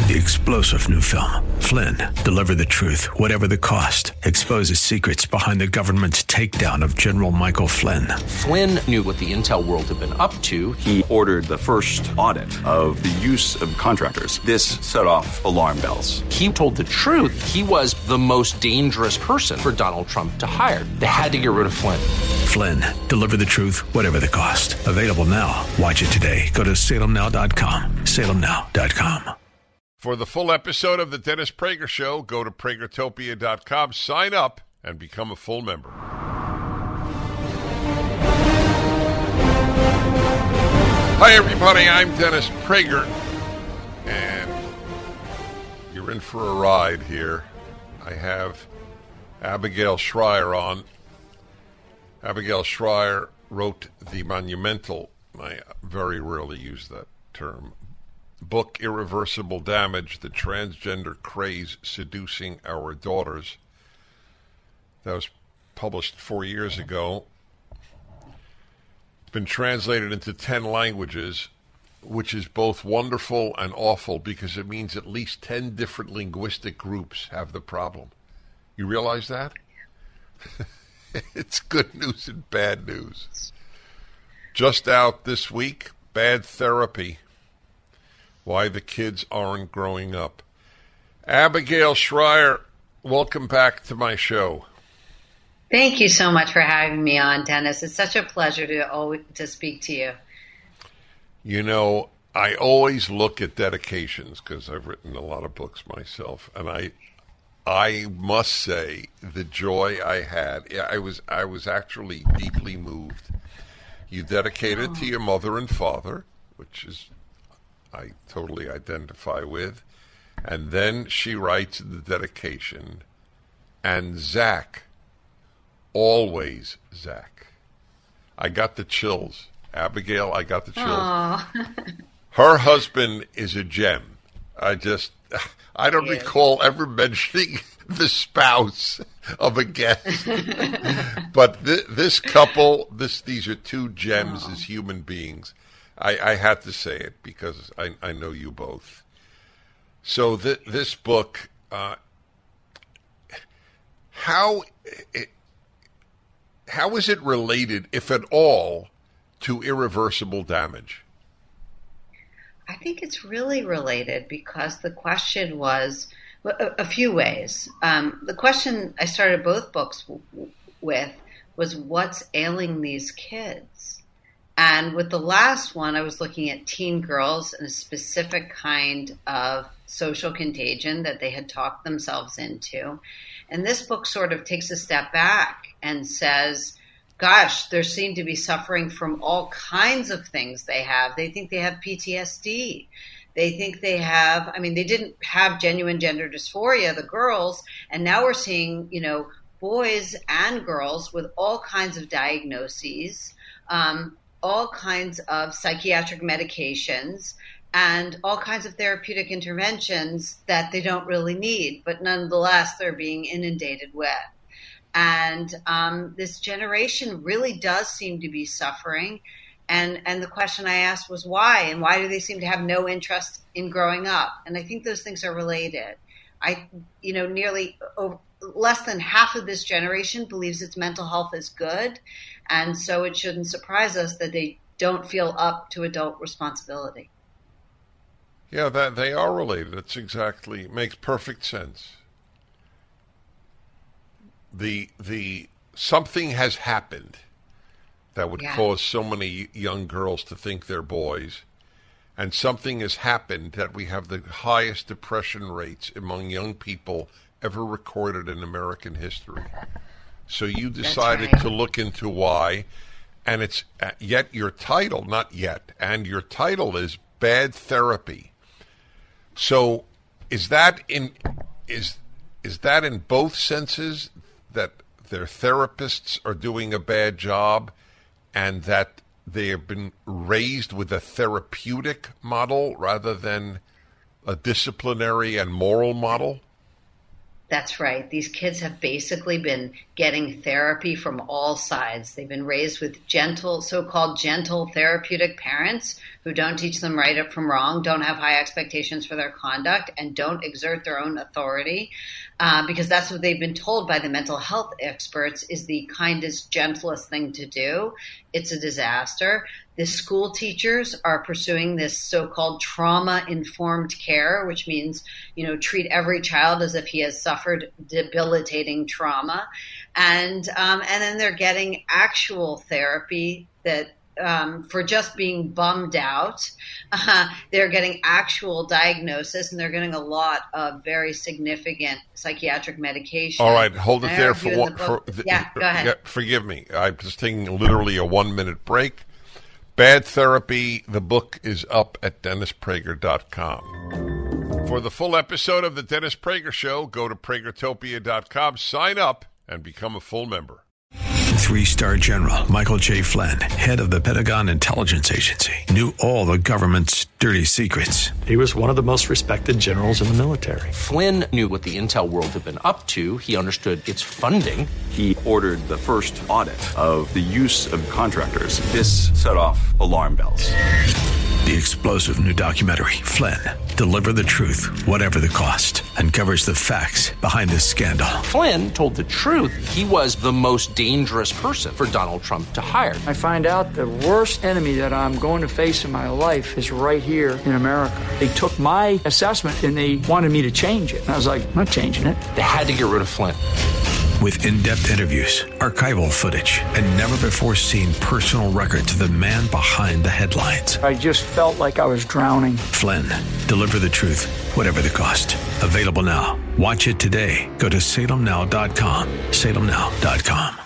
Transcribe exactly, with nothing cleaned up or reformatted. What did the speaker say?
The explosive new film, Flynn, deliver the truth, whatever the cost, exposes secrets behind the government's takedown of General Michael Flynn. Flynn knew what the intel world had been up to. He ordered the first audit of the use of contractors. This set off alarm bells. He told the truth. He was the most dangerous person for Donald Trump to hire. They had to get rid of Flynn. Flynn, deliver the truth, whatever the cost. Available now. Watch it today. Go to salem now dot com. salem now dot com. For the full episode of The Dennis Prager Show, go to Pragertopia dot com, sign up, and become a full member. Hi, everybody. I'm Dennis Prager, and you're in for a ride here. I have Abigail Shrier on. Abigail Shrier wrote the monumental, I very rarely use that term, book Irreversible Damage, The Transgender Craze Seducing Our Daughters. That was published four years ago. It's been translated into ten languages, which is both wonderful and awful because it means at least ten different linguistic groups have the problem. You realize that? It's good news and bad news. Just out this week, Bad Therapy, Why the Kids Aren't Growing Up. Abigail Shrier, welcome back to my show. Thank you so much for having me on, Dennis. It's such a pleasure to always, to speak to you. You know, I always look at dedications because I've written a lot of books myself, and I I must say the joy I had. I was I was actually deeply moved. You dedicated oh. to your mother and father, which is I totally identify with. And then she writes the dedication, and Zach, always Zach. I got the chills. Abigail, I got the chills. Her husband is a gem. I just, I don't yeah. recall ever mentioning the spouse of a guest. But th- this couple, this these are two gems oh. as human beings. I, I had to say it because I, I know you both. So th- this book, uh, how it, how is it related, if at all, to Irreversible Damage? I think it's really related because the question was a, a few ways. Um, the question I started both books w- with was, what's ailing these kids? And with the last one, I was looking at teen girls and a specific kind of social contagion that they had talked themselves into. And this book sort of takes a step back and says, gosh, they seem to be suffering from all kinds of things they have. They think they have P T S D. They think they have, I mean, they didn't have genuine gender dysphoria, the girls, and now we're seeing, you know, boys and girls with all kinds of diagnoses, um, all kinds of psychiatric medications, and all kinds of therapeutic interventions that they don't really need, but nonetheless they're being inundated with. And um, this generation really does seem to be suffering. And and the question I asked was why? And why do they seem to have no interest in growing up? And I think those things are related. I, you know, nearly over, less than half of this generation believes its mental health is good. And so it shouldn't surprise us that they don't feel up to adult responsibility. Yeah, that they are related. It's exactly, makes perfect sense. The the something has happened that would yeah. cause so many young girls to think they're boys, and something has happened that we have the highest depression rates among young people ever recorded in American history. So you decided right. to look into why, and it's uh, yet your title, not yet, and your title is Bad Therapy. So is that in is is that in both senses, that their therapists are doing a bad job and that they have been raised with a therapeutic model rather than a disciplinary and moral model? That's right. These kids have basically been getting therapy from all sides. They've been raised with gentle, so-called gentle therapeutic parents who don't teach them right up from wrong, don't have high expectations for their conduct, and don't exert their own authority. Uh, because that's what they've been told by the mental health experts is the kindest, gentlest thing to do. It's a disaster. The school teachers are pursuing this so-called trauma-informed care, which means, you know, treat every child as if he has suffered debilitating trauma. And um, and then they're getting actual therapy that Um, for just being bummed out. Uh, they're getting actual diagnosis, and they're getting a lot of very significant psychiatric medication. All right, hold it I there for argue in one. the book- For, yeah, go ahead. yeah, forgive me. I'm just taking literally a one-minute break. Bad Therapy. The book is up at dennis prager dot com. For the full episode of the Dennis Prager Show, go to pragertopia dot com, sign up, and become a full member. Three-star General Michael J. Flynn, head of the Pentagon Intelligence Agency, knew all the government's dirty secrets. He was one of the most respected generals in the military. Flynn knew what the intel world had been up to. He understood its funding. He ordered the first audit of the use of contractors. This set off alarm bells. The explosive new documentary, Flynn, Deliver the Truth, Whatever the Cost, uncovers the facts behind this scandal. Flynn told the truth. He was the most dangerous person for Donald Trump to hire. I find out the worst enemy that I'm going to face in my life is right here in America. They took my assessment and they wanted me to change it. And I was like, I'm not changing it. They had to get rid of Flynn. With in-depth interviews, archival footage, and never-before-seen personal records of the man behind the headlines. I just felt like I was drowning. Flynn, Deliver the Truth, Whatever the Cost. Available now. Watch it today. Go to salem now dot com. salem now dot com.